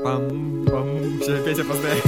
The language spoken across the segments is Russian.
Сейчас опять опоздаю.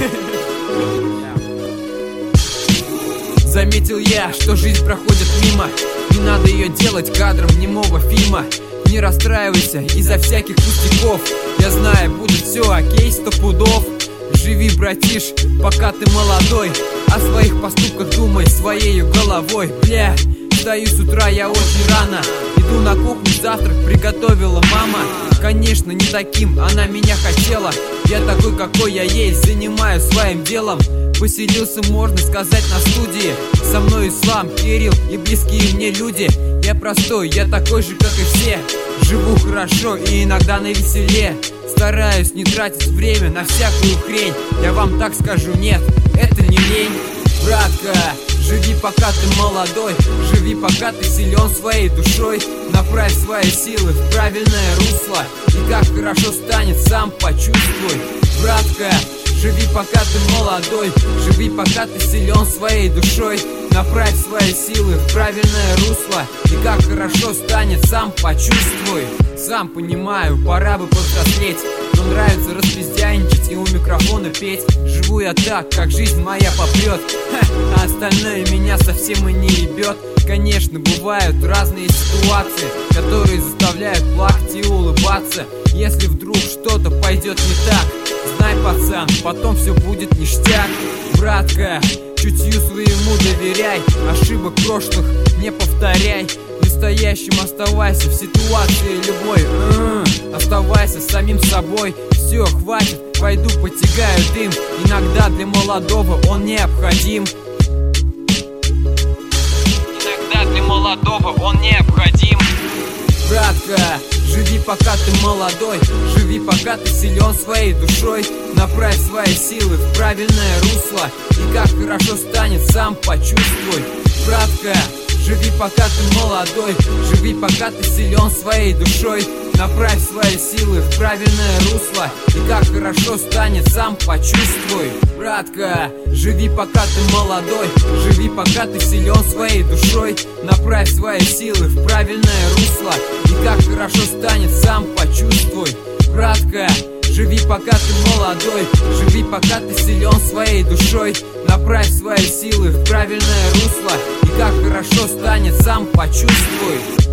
Заметил я, что жизнь проходит мимо. Не надо ее делать кадром немого фильма. Не расстраивайся из-за всяких пустяков. Я знаю, будет все окей, 100 пудов. Живи, братиш, пока ты молодой. О своих поступках думай своею головой. Бля, встаю с утра я очень рано. Иду на кухню, завтрак приготовила мама. Конечно, не таким она меня хотела. Я такой, какой я есть, занимаюсь своим делом. Поселился, можно сказать, на студии. Со мной Ислам, Кирилл и близкие мне люди. Я простой, я такой же, как и все. Живу хорошо и иногда навеселе. Стараюсь не тратить время на всякую хрень. Я вам так скажу, нет, это не лень. Братка, живи, пока ты молодой. Живи, пока ты силен своей душой. Направь свои силы в правильное русло. И как хорошо станет, сам почувствуй. Братка, живи, пока ты молодой. Живи, пока ты силен своей душой. Направь свои силы в правильное русло. И как хорошо станет, сам почувствуй. Сам понимаю, пора бы повзрослеть. Но нравится распиздяйничать и у микрофона петь. Живу я так, как жизнь моя попрет. А остальное меня совсем и не ебет. Конечно, бывают разные ситуации, которые заставляют плакать и улыбаться. Если вдруг что-то пойдет не так, знай, пацан, потом все будет ништяк. Братка, чутью своему доверяй. Ошибок прошлых не повторяй. Настоящим оставайся в ситуации любой. Оставайся самим собой. Все, хватит, пойду потягаю дым. Иногда для молодого он необходим. Иногда для молодого он необходим. Братка, живи, пока ты молодой. Живи, пока ты силен своей душой. Направь свои силы в правильное русло. И как хорошо станет, сам почувствуй. Братка, живи, пока ты молодой. Живи, пока ты силен своей душой. Направь свои силы в правильное русло. И как хорошо станет, сам почувствуй. Братка, живи, пока ты молодой. Живи, пока ты силен своей душой. Направь свои силы в правильное русло. И как хорошо станет, сам почувствуй. Братка, живи, пока ты молодой. Живи, пока ты силен своей душой. Направь свои силы в правильное русло. И как хорошо станет, сам почувствуй.